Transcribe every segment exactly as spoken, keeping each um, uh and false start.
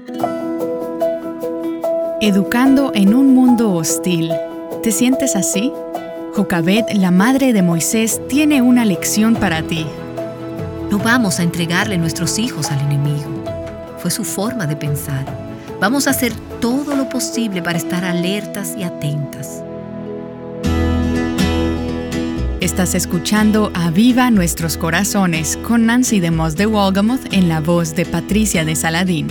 Educando en un mundo hostil. ¿Te sientes así? Jocabed, la madre de Moisés, tiene una lección para ti. No vamos a entregarle nuestros hijos al enemigo. Fue su forma de pensar. Vamos a hacer todo lo posible para estar alertas y atentas. Estás escuchando Aviva Nuestros Corazones con Nancy DeMoss de Wolgamoth en la voz de Patricia de Saladín.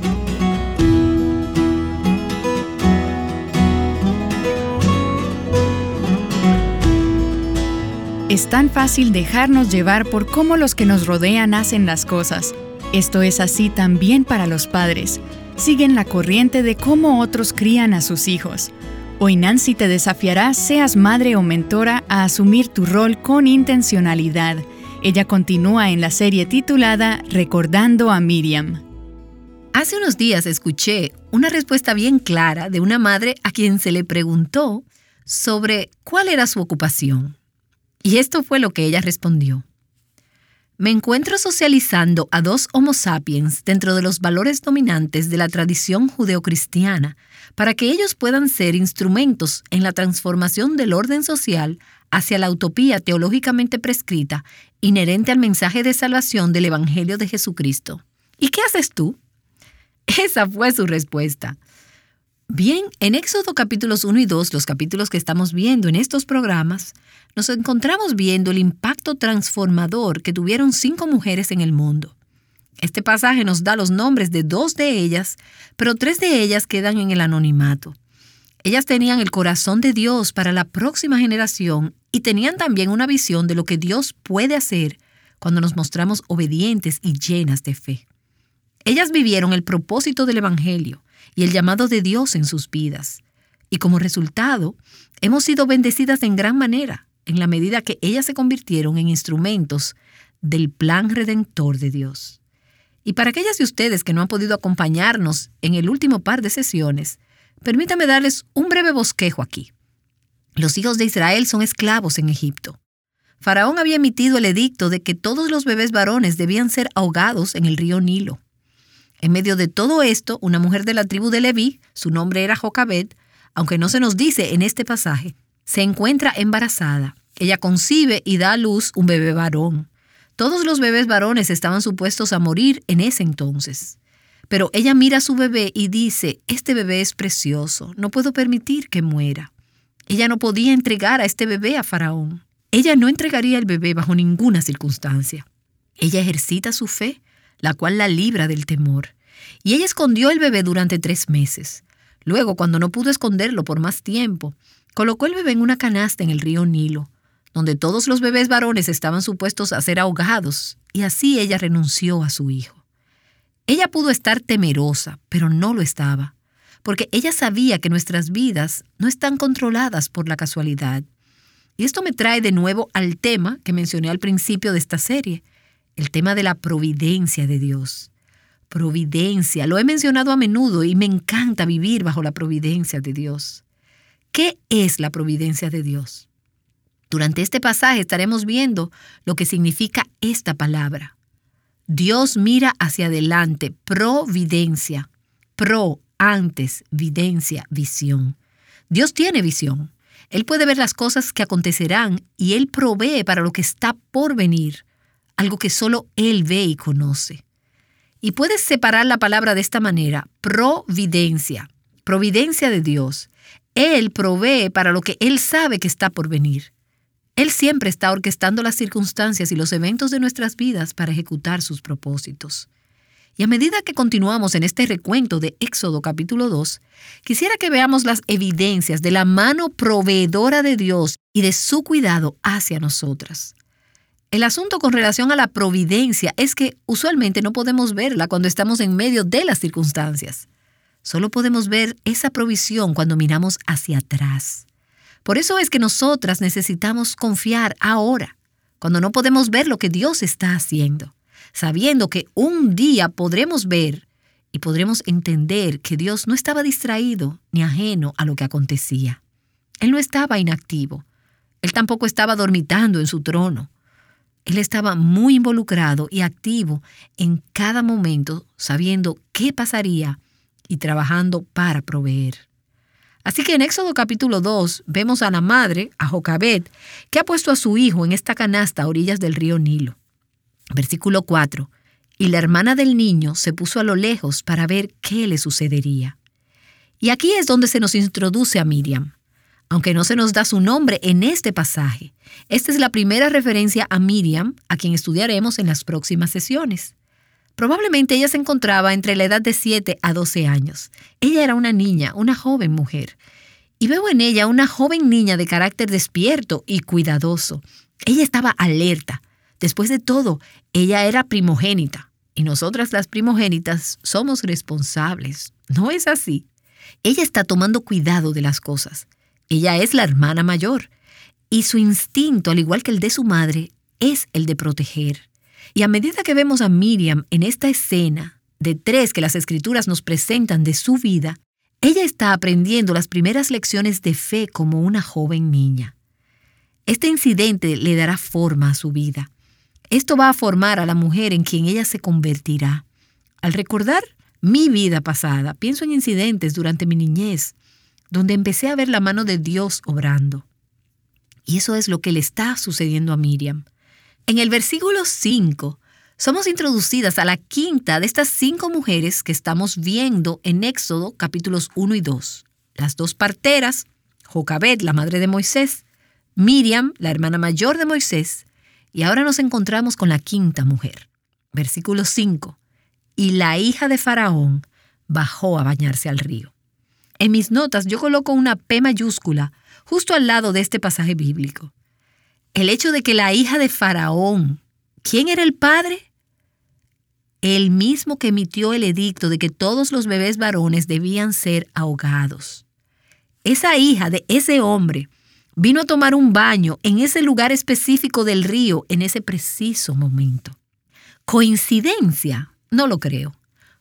Es tan fácil dejarnos llevar por cómo los que nos rodean hacen las cosas. Esto es así también para los padres. Siguen la corriente de cómo otros crían a sus hijos. Hoy Nancy te desafiará, seas madre o mentora, a asumir tu rol con intencionalidad. Ella continúa en la serie titulada Recordando a Miriam. Hace unos días escuché una respuesta bien clara de una madre a quien se le preguntó sobre cuál era su ocupación. Y esto fue lo que ella respondió. Me encuentro socializando a dos Homo sapiens dentro de los valores dominantes de la tradición judeocristiana para que ellos puedan ser instrumentos en la transformación del orden social hacia la utopía teológicamente prescrita inherente al mensaje de salvación del Evangelio de Jesucristo. ¿Y qué haces tú? Esa fue su respuesta. Bien, en Éxodo capítulos uno y dos, los capítulos que estamos viendo en estos programas, nos encontramos viendo el impacto transformador que tuvieron cinco mujeres en el mundo. Este pasaje nos da los nombres de dos de ellas, pero tres de ellas quedan en el anonimato. Ellas tenían el corazón de Dios para la próxima generación y tenían también una visión de lo que Dios puede hacer cuando nos mostramos obedientes y llenas de fe. Ellas vivieron el propósito del Evangelio y el llamado de Dios en sus vidas. Y como resultado, hemos sido bendecidas en gran manera, en la medida que ellas se convirtieron en instrumentos del plan redentor de Dios. Y para aquellas de ustedes que no han podido acompañarnos en el último par de sesiones, permítame darles un breve bosquejo aquí. Los hijos de Israel son esclavos en Egipto. Faraón había emitido el edicto de que todos los bebés varones debían ser ahogados en el río Nilo. En medio de todo esto, una mujer de la tribu de Leví, su nombre era Jocabed, aunque no se nos dice en este pasaje, se encuentra embarazada. Ella concibe y da a luz un bebé varón. Todos los bebés varones estaban supuestos a morir en ese entonces. Pero ella mira a su bebé y dice, este bebé es precioso, no puedo permitir que muera. Ella no podía entregar a este bebé a Faraón. Ella no entregaría el bebé bajo ninguna circunstancia. Ella ejercita su fe, la cual la libra del temor. Y ella escondió el bebé durante tres meses. Luego, cuando no pudo esconderlo por más tiempo, colocó el bebé en una canasta en el río Nilo, donde todos los bebés varones estaban supuestos a ser ahogados, y así ella renunció a su hijo. Ella pudo estar temerosa, pero no lo estaba, porque ella sabía que nuestras vidas no están controladas por la casualidad. Y esto me trae de nuevo al tema que mencioné al principio de esta serie, el tema de la providencia de Dios. Providencia, lo he mencionado a menudo y me encanta vivir bajo la providencia de Dios. ¿Qué es la providencia de Dios? Durante este pasaje estaremos viendo lo que significa esta palabra. Dios mira hacia adelante, providencia. Pro, antes, videncia, visión. Dios tiene visión. Él puede ver las cosas que acontecerán y Él provee para lo que está por venir, algo que solo Él ve y conoce. Y puedes separar la palabra de esta manera, providencia, providencia de Dios. Él provee para lo que Él sabe que está por venir. Él siempre está orquestando las circunstancias y los eventos de nuestras vidas para ejecutar sus propósitos. Y a medida que continuamos en este recuento de Éxodo capítulo dos, quisiera que veamos las evidencias de la mano proveedora de Dios y de su cuidado hacia nosotras. El asunto con relación a la providencia es que usualmente no podemos verla cuando estamos en medio de las circunstancias. Solo podemos ver esa provisión cuando miramos hacia atrás. Por eso es que nosotras necesitamos confiar ahora, cuando no podemos ver lo que Dios está haciendo, sabiendo que un día podremos ver y podremos entender que Dios no estaba distraído ni ajeno a lo que acontecía. Él no estaba inactivo. Él tampoco estaba dormitando en su trono. Él estaba muy involucrado y activo en cada momento, sabiendo qué pasaría y trabajando para proveer. Así que en Éxodo capítulo dos vemos a la madre, a Jocabed, que ha puesto a su hijo en esta canasta a orillas del río Nilo. Versículo cuatro. Y la hermana del niño se puso a lo lejos para ver qué le sucedería. Y aquí es donde se nos introduce a Miriam. Aunque no se nos da su nombre en este pasaje, esta es la primera referencia a Miriam, a quien estudiaremos en las próximas sesiones. Probablemente ella se encontraba entre la edad de siete a doce años. Ella era una niña, una joven mujer. Y veo en ella una joven niña de carácter despierto y cuidadoso. Ella estaba alerta. Después de todo, ella era primogénita. Y nosotras las primogénitas somos responsables. ¿No es así? Ella está tomando cuidado de las cosas. Ella es la hermana mayor. Y su instinto, al igual que el de su madre, es el de proteger. Y a medida que vemos a Miriam en esta escena de tres que las Escrituras nos presentan de su vida, ella está aprendiendo las primeras lecciones de fe como una joven niña. Este incidente le dará forma a su vida. Esto va a formar a la mujer en quien ella se convertirá. Al recordar mi vida pasada, pienso en incidentes durante mi niñez, donde empecé a ver la mano de Dios obrando. Y eso es lo que le está sucediendo a Miriam. En el versículo cinco, somos introducidas a la quinta de estas cinco mujeres que estamos viendo en Éxodo capítulos uno y dos. Las dos parteras, Jocabed, la madre de Moisés, Miriam, la hermana mayor de Moisés, y ahora nos encontramos con la quinta mujer. Versículo cinco. Y la hija de Faraón bajó a bañarse al río. En mis notas yo coloco una P mayúscula justo al lado de este pasaje bíblico. El hecho de que la hija de Faraón, ¿quién era el padre? El mismo que emitió el edicto de que todos los bebés varones debían ser ahogados. Esa hija de ese hombre vino a tomar un baño en ese lugar específico del río en ese preciso momento. ¿Coincidencia? No lo creo.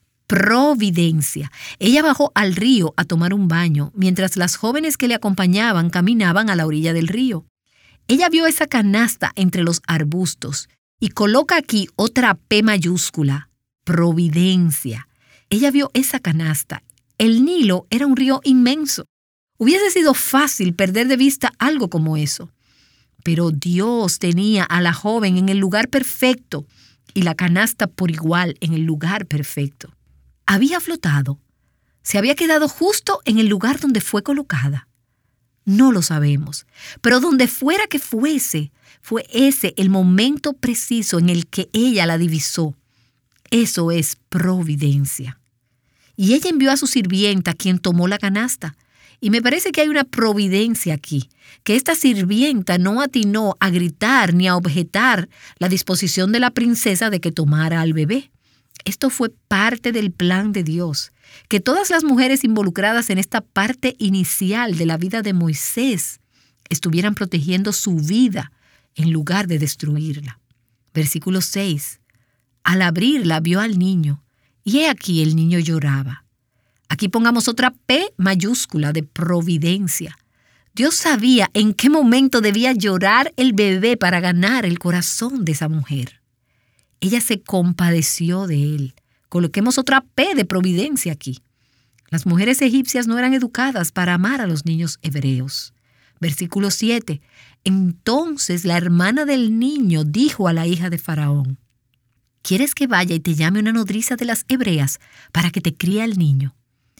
Providencia. Ella bajó al río a tomar un baño, mientras las jóvenes que le acompañaban caminaban a la orilla del río. Ella vio esa canasta entre los arbustos y coloca aquí otra P mayúscula, providencia. Ella vio esa canasta. El Nilo era un río inmenso. Hubiese sido fácil perder de vista algo como eso. Pero Dios tenía a la joven en el lugar perfecto y la canasta por igual en el lugar perfecto. Había flotado. Se había quedado justo en el lugar donde fue colocada. No lo sabemos, pero donde fuera que fuese, fue ese el momento preciso en el que ella la divisó. Eso es providencia. Y ella envió a su sirvienta, quien tomó la canasta. Y me parece que hay una providencia aquí, que esta sirvienta no atinó a gritar ni a objetar la disposición de la princesa de que tomara al bebé. Esto fue parte del plan de Dios, que todas las mujeres involucradas en esta parte inicial de la vida de Moisés estuvieran protegiendo su vida en lugar de destruirla. Versículo seis. Al abrirla vio al niño, y he aquí el niño lloraba. Aquí pongamos otra P mayúscula de providencia. Dios sabía en qué momento debía llorar el bebé para ganar el corazón de esa mujer. Ella se compadeció de él. Coloquemos otra P de providencia aquí. Las mujeres egipcias no eran educadas para amar a los niños hebreos. Versículo siete. Entonces la hermana del niño dijo a la hija de Faraón: ¿quieres que vaya y te llame una nodriza de las hebreas para que te críe al niño?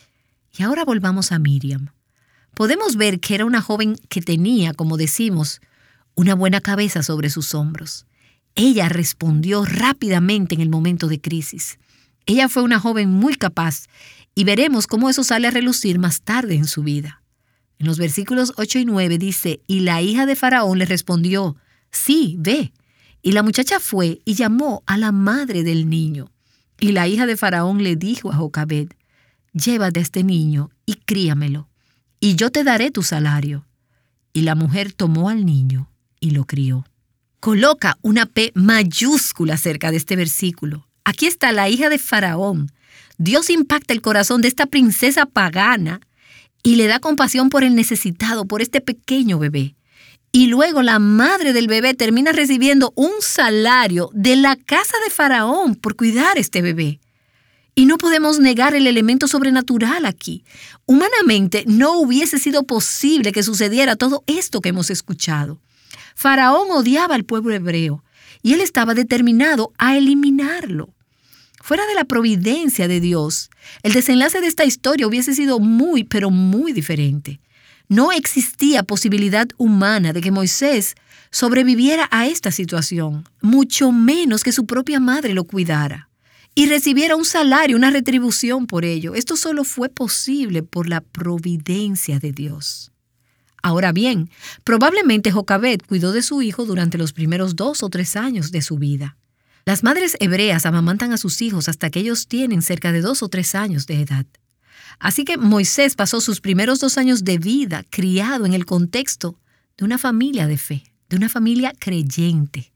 Y ahora volvamos a Miriam. Podemos ver que era una joven que tenía, como decimos, una buena cabeza sobre sus hombros. Ella respondió rápidamente en el momento de crisis. Ella fue una joven muy capaz y veremos cómo eso sale a relucir más tarde en su vida. En los versículos ocho y nueve dice: y la hija de Faraón le respondió: sí, ve. Y la muchacha fue y llamó a la madre del niño. Y la hija de Faraón le dijo a Jocabed: llévate a este niño y críamelo, y yo te daré tu salario. Y la mujer tomó al niño y lo crió. Coloca una P mayúscula cerca de este versículo. Aquí está la hija de Faraón. Dios impacta el corazón de esta princesa pagana y le da compasión por el necesitado, por este pequeño bebé. Y luego la madre del bebé termina recibiendo un salario de la casa de Faraón por cuidar a este bebé. Y no podemos negar el elemento sobrenatural aquí. Humanamente no hubiese sido posible que sucediera todo esto que hemos escuchado. Faraón odiaba al pueblo hebreo y él estaba determinado a eliminarlo. Fuera de la providencia de Dios, el desenlace de esta historia hubiese sido muy, pero muy diferente. No existía posibilidad humana de que Moisés sobreviviera a esta situación, mucho menos que su propia madre lo cuidara y recibiera un salario, una retribución por ello. Esto solo fue posible por la providencia de Dios. Ahora bien, probablemente Jocabed cuidó de su hijo durante los primeros dos o tres años de su vida. Las madres hebreas amamantan a sus hijos hasta que ellos tienen cerca de dos o tres años de edad. Así que Moisés pasó sus primeros dos años de vida criado en el contexto de una familia de fe, de una familia creyente.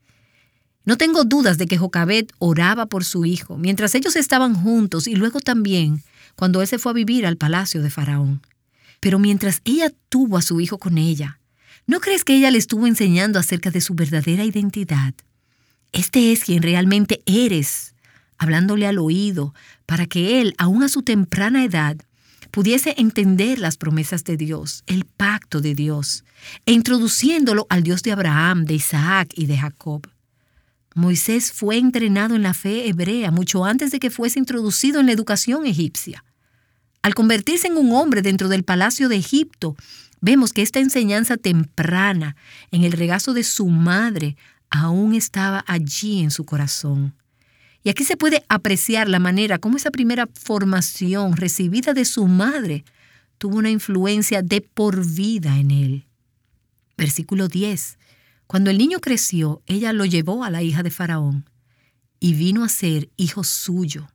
No tengo dudas de que Jocabed oraba por su hijo mientras ellos estaban juntos y luego también cuando él se fue a vivir al palacio de Faraón. Pero mientras ella tuvo a su hijo con ella, ¿no crees que ella le estuvo enseñando acerca de su verdadera identidad? Este es quien realmente eres, hablándole al oído para que él, aún a su temprana edad, pudiese entender las promesas de Dios, el pacto de Dios, e introduciéndolo al Dios de Abraham, de Isaac y de Jacob. Moisés fue entrenado en la fe hebrea mucho antes de que fuese introducido en la educación egipcia. Al convertirse en un hombre dentro del palacio de Egipto, vemos que esta enseñanza temprana en el regazo de su madre aún estaba allí en su corazón. Y aquí se puede apreciar la manera como esa primera formación recibida de su madre tuvo una influencia de por vida en él. Versículo diez. Cuando el niño creció, ella lo llevó a la hija de Faraón y vino a ser hijo suyo.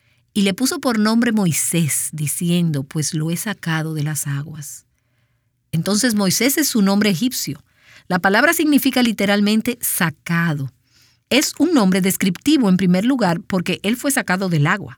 Y le puso por nombre Moisés, diciendo, pues lo he sacado de las aguas. Entonces Moisés es su nombre egipcio. La palabra significa literalmente sacado. Es un nombre descriptivo en primer lugar porque él fue sacado del agua.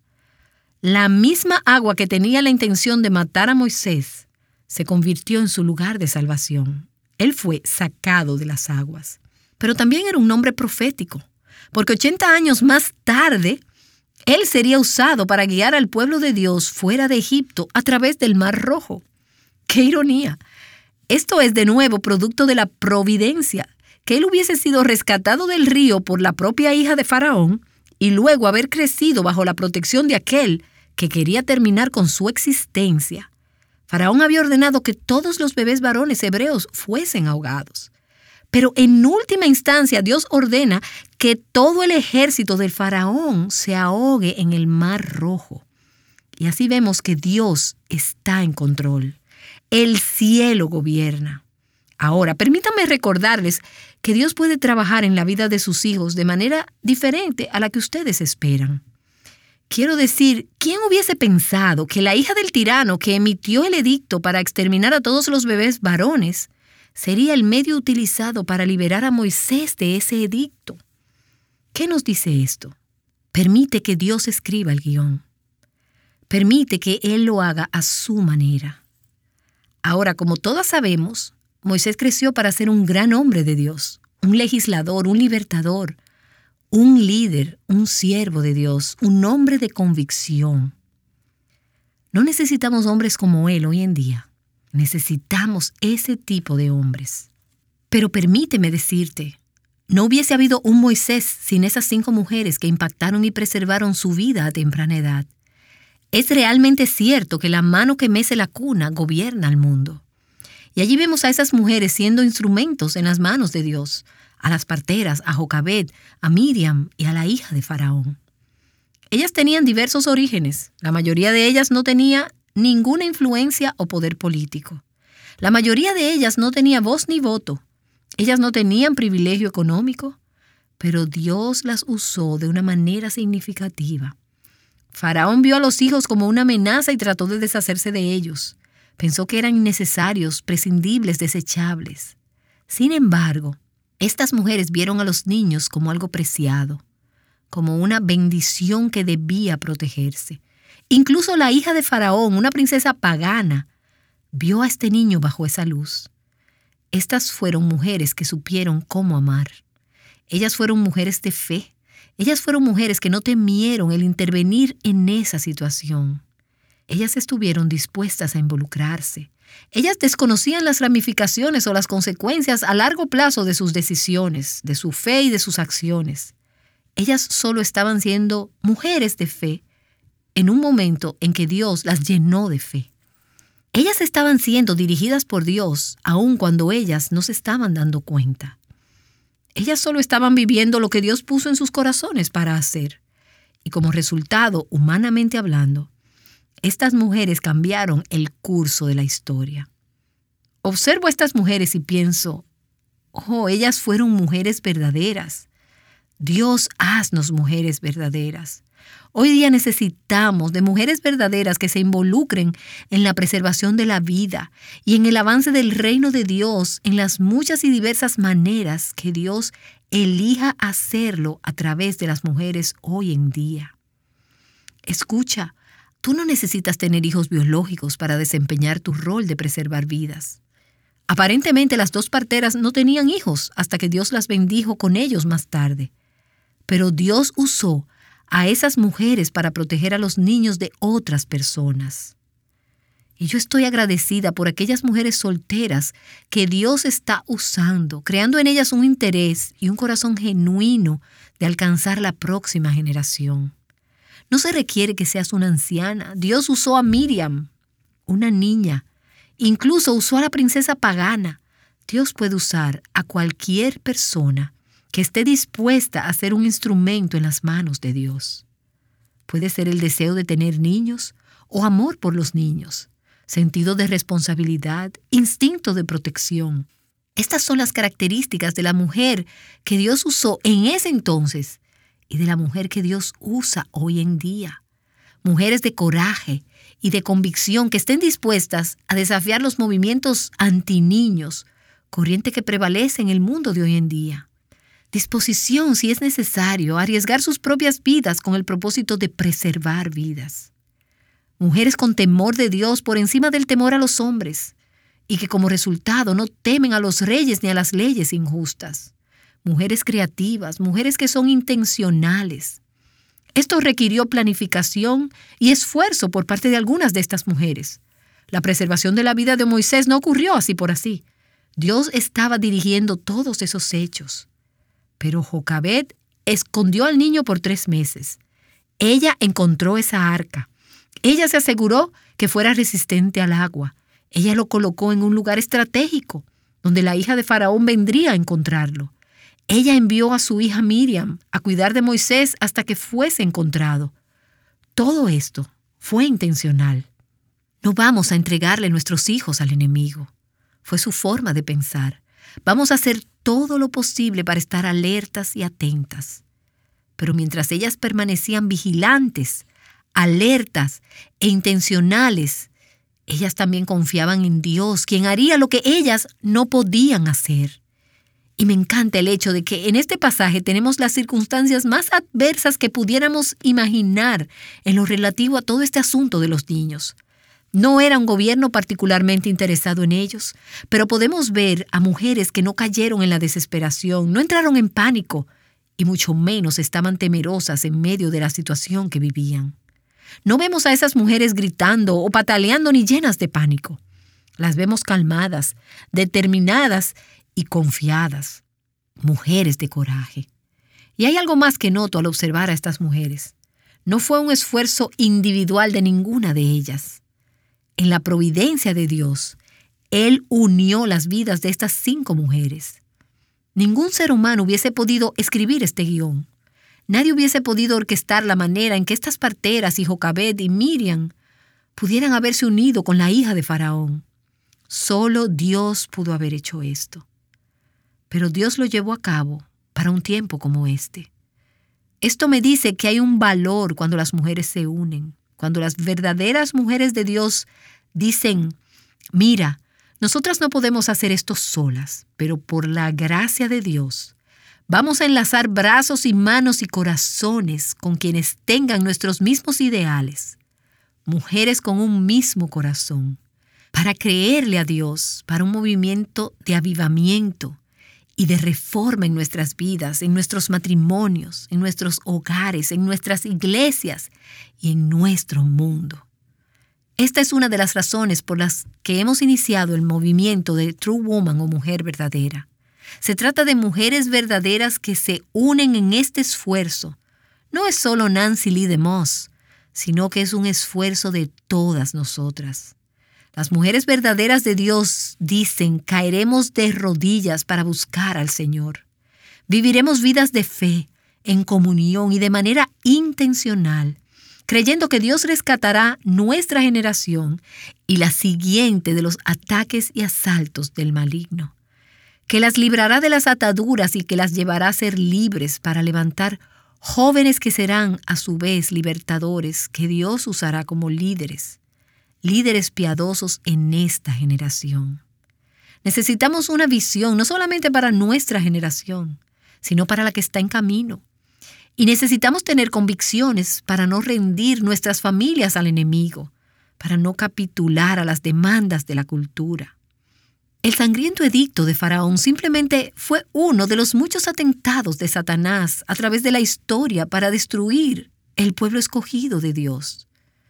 La misma agua que tenía la intención de matar a Moisés se convirtió en su lugar de salvación. Él fue sacado de las aguas. Pero también era un nombre profético, porque ochenta años más tarde, él sería usado para guiar al pueblo de Dios fuera de Egipto a través del Mar Rojo. ¡Qué ironía! Esto es de nuevo producto de la providencia, que él hubiese sido rescatado del río por la propia hija de Faraón y luego haber crecido bajo la protección de aquel que quería terminar con su existencia. Faraón había ordenado que todos los bebés varones hebreos fuesen ahogados. Pero en última instancia Dios ordena que todo el ejército del faraón se ahogue en el Mar Rojo. Y así vemos que Dios está en control. El cielo gobierna. Ahora, permítanme recordarles que Dios puede trabajar en la vida de sus hijos de manera diferente a la que ustedes esperan. Quiero decir, ¿quién hubiese pensado que la hija del tirano que emitió el edicto para exterminar a todos los bebés varones sería el medio utilizado para liberar a Moisés de ese edicto? ¿Qué nos dice esto? Permite que Dios escriba el guión. Permite que Él lo haga a su manera. Ahora, como todas sabemos, Moisés creció para ser un gran hombre de Dios, un legislador, un libertador, un líder, un siervo de Dios, un hombre de convicción. No necesitamos hombres como él hoy en día. Necesitamos ese tipo de hombres. Pero permíteme decirte, no hubiese habido un Moisés sin esas cinco mujeres que impactaron y preservaron su vida a temprana edad. Es realmente cierto que la mano que mece la cuna gobierna al mundo. Y allí vemos a esas mujeres siendo instrumentos en las manos de Dios, a las parteras, a Jocabed, a Miriam y a la hija de Faraón. Ellas tenían diversos orígenes. La mayoría de ellas no tenía ninguna influencia o poder político. La mayoría de ellas no tenía voz ni voto. Ellas no tenían privilegio económico, pero Dios las usó de una manera significativa. Faraón vio a los hijos como una amenaza y trató de deshacerse de ellos. Pensó que eran innecesarios, prescindibles, desechables. Sin embargo, estas mujeres vieron a los niños como algo preciado, como una bendición que debía protegerse. Incluso la hija de Faraón, una princesa pagana, vio a este niño bajo esa luz. Estas fueron mujeres que supieron cómo amar. Ellas fueron mujeres de fe. Ellas fueron mujeres que no temieron el intervenir en esa situación. Ellas estuvieron dispuestas a involucrarse. Ellas desconocían las ramificaciones o las consecuencias a largo plazo de sus decisiones, de su fe y de sus acciones. Ellas solo estaban siendo mujeres de fe en un momento en que Dios las llenó de fe. Ellas estaban siendo dirigidas por Dios aun cuando ellas no se estaban dando cuenta. Ellas solo estaban viviendo lo que Dios puso en sus corazones para hacer. Y como resultado, humanamente hablando, estas mujeres cambiaron el curso de la historia. Observo a estas mujeres y pienso, oh, ellas fueron mujeres verdaderas. Dios, haznos mujeres verdaderas. Hoy día necesitamos de mujeres verdaderas que se involucren en la preservación de la vida y en el avance del reino de Dios en las muchas y diversas maneras que Dios elija hacerlo a través de las mujeres hoy en día. Escucha, tú no necesitas tener hijos biológicos para desempeñar tu rol de preservar vidas. Aparentemente las dos parteras no tenían hijos hasta que Dios las bendijo con ellos más tarde. Pero Dios usó a esas mujeres para proteger a los niños de otras personas. Y yo estoy agradecida por aquellas mujeres solteras que Dios está usando, creando en ellas un interés y un corazón genuino de alcanzar la próxima generación. No se requiere que seas una anciana. Dios usó a Miriam, una niña. Incluso usó a la princesa pagana. Dios puede usar a cualquier persona que esté dispuesta a ser un instrumento en las manos de Dios. Puede ser el deseo de tener niños o amor por los niños, sentido de responsabilidad, instinto de protección. Estas son las características de la mujer que Dios usó en ese entonces y de la mujer que Dios usa hoy en día. Mujeres de coraje y de convicción que estén dispuestas a desafiar los movimientos antiniños, corriente que prevalece en el mundo de hoy en día. Disposición, si es necesario, a arriesgar sus propias vidas con el propósito de preservar vidas. Mujeres con temor de Dios por encima del temor a los hombres y que como resultado no temen a los reyes ni a las leyes injustas. Mujeres creativas, mujeres que son intencionales. Esto requirió planificación y esfuerzo por parte de algunas de estas mujeres. La preservación de la vida de Moisés no ocurrió así por así. Dios estaba dirigiendo todos esos hechos. Pero Jocabed escondió al niño por tres meses. Ella encontró esa arca. Ella se aseguró que fuera resistente al agua. Ella lo colocó en un lugar estratégico, donde la hija de Faraón vendría a encontrarlo. Ella envió a su hija Miriam a cuidar de Moisés hasta que fuese encontrado. Todo esto fue intencional. No vamos a entregarle nuestros hijos al enemigo. Fue su forma de pensar. Vamos a hacer todo lo posible para estar alertas y atentas. Pero mientras ellas permanecían vigilantes, alertas e intencionales, ellas también confiaban en Dios, quien haría lo que ellas no podían hacer. Y me encanta el hecho de que en este pasaje tenemos las circunstancias más adversas que pudiéramos imaginar en lo relativo a todo este asunto de los niños. No era un gobierno particularmente interesado en ellos, pero podemos ver a mujeres que no cayeron en la desesperación, no entraron en pánico y mucho menos estaban temerosas en medio de la situación que vivían. No vemos a esas mujeres gritando o pataleando ni llenas de pánico. Las vemos calmadas, determinadas y confiadas. Mujeres de coraje. Y hay algo más que noto al observar a estas mujeres. No fue un esfuerzo individual de ninguna de ellas. En la providencia de Dios, Él unió las vidas de estas cinco mujeres. Ningún ser humano hubiese podido escribir este guión. Nadie hubiese podido orquestar la manera en que estas parteras y Jocabed y Miriam pudieran haberse unido con la hija de Faraón. Solo Dios pudo haber hecho esto. Pero Dios lo llevó a cabo para un tiempo como este. Esto me dice que hay un valor cuando las mujeres se unen. Cuando las verdaderas mujeres de Dios dicen, mira, nosotras no podemos hacer esto solas, pero por la gracia de Dios, vamos a enlazar brazos y manos y corazones con quienes tengan nuestros mismos ideales. Mujeres con un mismo corazón, para creerle a Dios, para un movimiento de avivamiento y de reforma en nuestras vidas, en nuestros matrimonios, en nuestros hogares, en nuestras iglesias y en nuestro mundo. Esta es una de las razones por las que hemos iniciado el movimiento de True Woman o Mujer Verdadera. Se trata de mujeres verdaderas que se unen en este esfuerzo. No es solo Nancy Lee DeMoss, sino que es un esfuerzo de todas nosotras. Las mujeres verdaderas de Dios dicen, caeremos de rodillas para buscar al Señor. Viviremos vidas de fe, en comunión y de manera intencional, creyendo que Dios rescatará nuestra generación y la siguiente de los ataques y asaltos del maligno, que las librará de las ataduras y que las llevará a ser libres para levantar jóvenes que serán a su vez libertadores que Dios usará como líderes. Líderes piadosos en esta generación. Necesitamos una visión no solamente para nuestra generación, sino para la que está en camino. Y necesitamos tener convicciones para no rendir nuestras familias al enemigo, para no capitular a las demandas de la cultura. El sangriento edicto de Faraón simplemente fue uno de los muchos atentados de Satanás a través de la historia para destruir el pueblo escogido de Dios.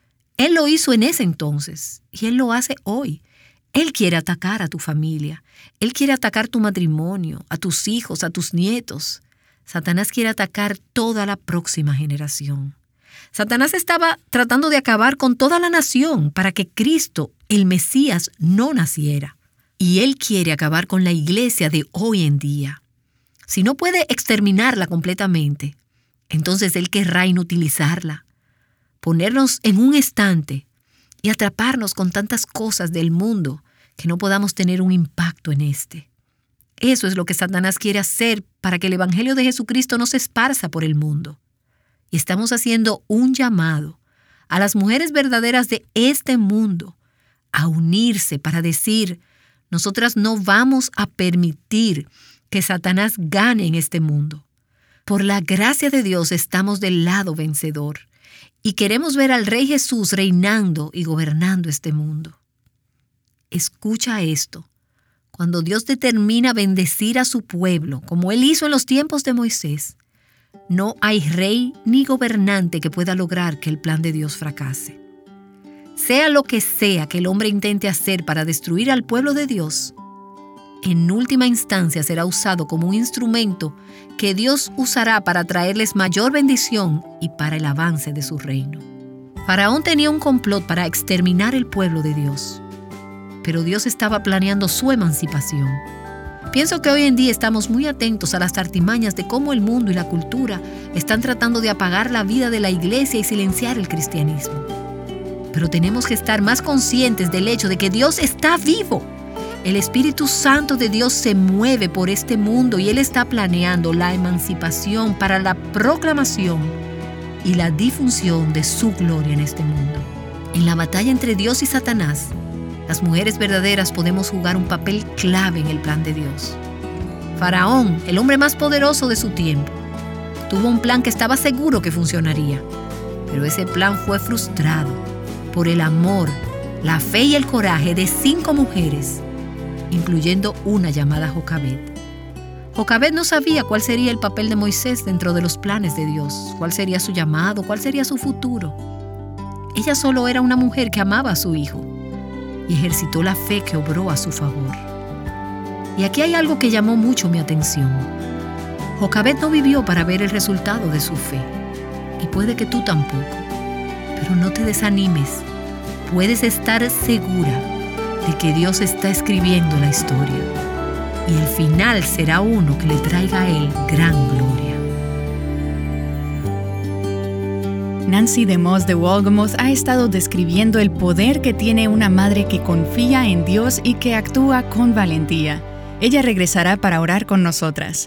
Él lo hizo en ese entonces y Él lo hace hoy. Él quiere atacar a tu familia. Él quiere atacar tu matrimonio, a tus hijos, a tus nietos. Satanás quiere atacar toda la próxima generación. Satanás estaba tratando de acabar con toda la nación para que Cristo, el Mesías, no naciera. Y Él quiere acabar con la iglesia de hoy en día. Si no puede exterminarla completamente, entonces Él querrá inutilizarla, ponernos en un estante y atraparnos con tantas cosas del mundo que no podamos tener un impacto en este. Eso es lo que Satanás quiere hacer para que el Evangelio de Jesucristo no se esparza por el mundo. Y estamos haciendo un llamado a las mujeres verdaderas de este mundo a unirse para decir, nosotras no vamos a permitir que Satanás gane en este mundo. Por la gracia de Dios estamos del lado vencedor y queremos ver al Rey Jesús reinando y gobernando este mundo. Escucha esto. Cuando Dios determina bendecir a su pueblo, como Él hizo en los tiempos de Moisés, no hay rey ni gobernante que pueda lograr que el plan de Dios fracase. Sea lo que sea que el hombre intente hacer para destruir al pueblo de Dios, en última instancia será usado como un instrumento que Dios usará para traerles mayor bendición y para el avance de su reino. Faraón tenía un complot para exterminar el pueblo de Dios, pero Dios estaba planeando su emancipación. Pienso que hoy en día estamos muy atentos a las artimañas de cómo el mundo y la cultura están tratando de apagar la vida de la iglesia y silenciar el cristianismo. Pero tenemos que estar más conscientes del hecho de que Dios está vivo. El Espíritu Santo de Dios se mueve por este mundo y Él está planeando la emancipación para la proclamación y la difusión de su gloria en este mundo. En la batalla entre Dios y Satanás, las mujeres verdaderas podemos jugar un papel clave en el plan de Dios. Faraón, el hombre más poderoso de su tiempo, tuvo un plan que estaba seguro que funcionaría, pero ese plan fue frustrado por el amor, la fe y el coraje de cinco mujeres, incluyendo una llamada Jocabed. Jocabed no sabía cuál sería el papel de Moisés dentro de los planes de Dios, cuál sería su llamado, cuál sería su futuro. Ella solo era una mujer que amaba a su hijo y ejercitó la fe que obró a su favor. Y aquí hay algo que llamó mucho mi atención. Jocabed no vivió para ver el resultado de su fe, y puede que tú tampoco. Pero no te desanimes. Puedes estar segura de que Dios está escribiendo la historia y el final será uno que le traiga a Él gran gloria. Nancy DeMoss de Wolgemuth ha estado describiendo el poder que tiene una madre que confía en Dios y que actúa con valentía. Ella regresará para orar con nosotras.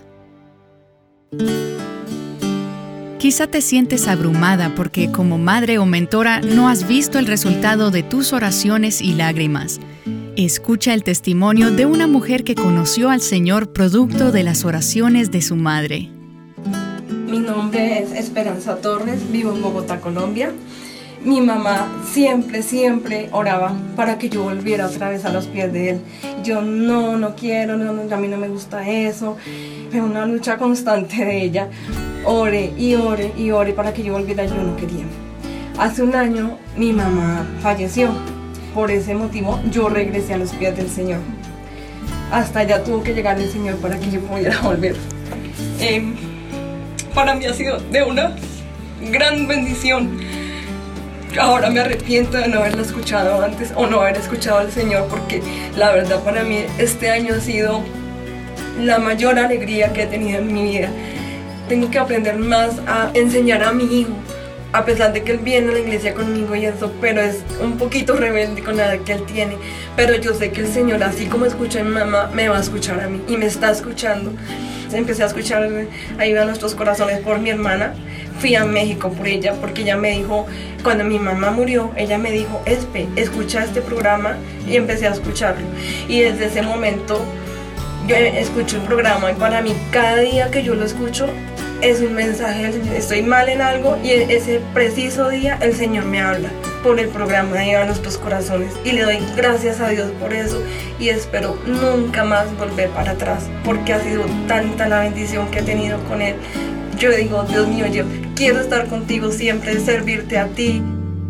Quizá te sientes abrumada porque como madre o mentora no has visto el resultado de tus oraciones y lágrimas. Escucha el testimonio de una mujer que conoció al Señor producto de las oraciones de su madre. Mi nombre es Esperanza Torres, vivo en Bogotá, Colombia. Mi mamá siempre, siempre oraba para que yo volviera otra vez a los pies de Él. Yo no, no quiero, no, no, a mí no me gusta eso. Fue una lucha constante de ella. Ore y ore y ore para que yo volviera, yo no quería. Hace un año mi mamá falleció. Por ese motivo yo regresé a los pies del Señor. Hasta allá tuvo que llegar el Señor para que yo pudiera volver. Eh, para mí ha sido de una gran bendición. Ahora me arrepiento de no haberlo escuchado antes o no haber escuchado al Señor, porque la verdad para mí este año ha sido la mayor alegría que he tenido en mi vida. Tengo que aprender más a enseñar a mi hijo, a pesar de que él viene a la iglesia conmigo y eso, pero es un poquito rebelde con la edad que él tiene. Pero yo sé que el Señor, así como escucha a mi mamá, me va a escuchar a mí y me está escuchando. Empecé a escuchar Ahí va Nuestros Corazones por mi hermana. Fui a México por ella, porque ella me dijo, cuando mi mamá murió, ella me dijo, Espe, escucha este programa, y empecé a escucharlo. Y desde ese momento yo escucho el programa y para mí cada día que yo lo escucho es un mensaje del Señor. Estoy mal en algo y ese preciso día el Señor me habla por el programa de Ahí va Nuestros Corazones, y le doy gracias a Dios por eso y espero nunca más volver para atrás, porque ha sido tanta la bendición que he tenido con Él. Yo digo, Dios mío, yo quiero estar contigo siempre, servirte a ti.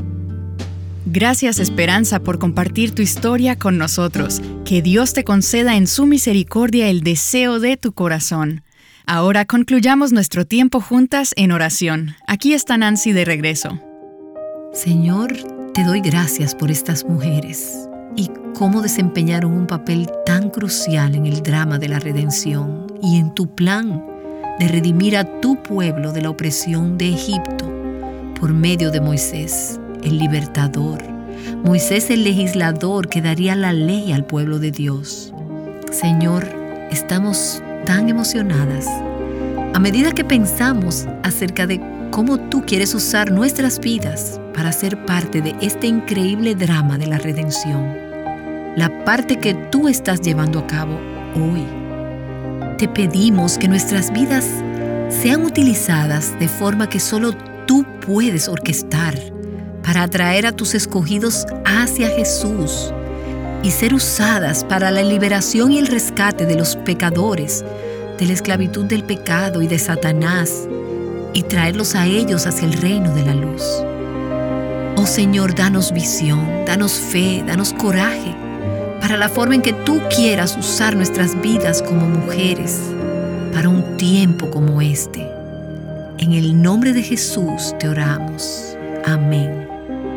Gracias, Esperanza, por compartir tu historia con nosotros. Que Dios te conceda en su misericordia el deseo de tu corazón. Ahora concluyamos nuestro tiempo juntas en oración. Aquí está Nancy de regreso. Señor, te doy gracias por estas mujeres y cómo desempeñaron un papel tan crucial en el drama de la redención y en tu plan de redimir a tu pueblo de la opresión de Egipto por medio de Moisés, el libertador. Moisés, el legislador que daría la ley al pueblo de Dios. Señor, estamos tan emocionadas a medida que pensamos acerca de cómo tú quieres usar nuestras vidas para ser parte de este increíble drama de la redención, la parte que tú estás llevando a cabo hoy. Te pedimos que nuestras vidas sean utilizadas de forma que solo tú puedes orquestar para atraer a tus escogidos hacia Jesús y ser usadas para la liberación y el rescate de los pecadores, de la esclavitud del pecado y de Satanás, y traerlos a ellos hacia el reino de la luz. Oh Señor, danos visión, danos fe, danos coraje para la forma en que tú quieras usar nuestras vidas como mujeres para un tiempo como este. En el nombre de Jesús te oramos. Amén.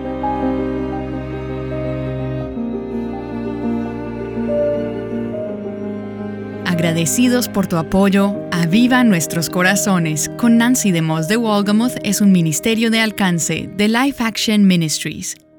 Agradecidos por tu apoyo, Aviva Nuestros Corazones con Nancy DeMoss de Wolgemuth es un ministerio de alcance de Life Action Ministries.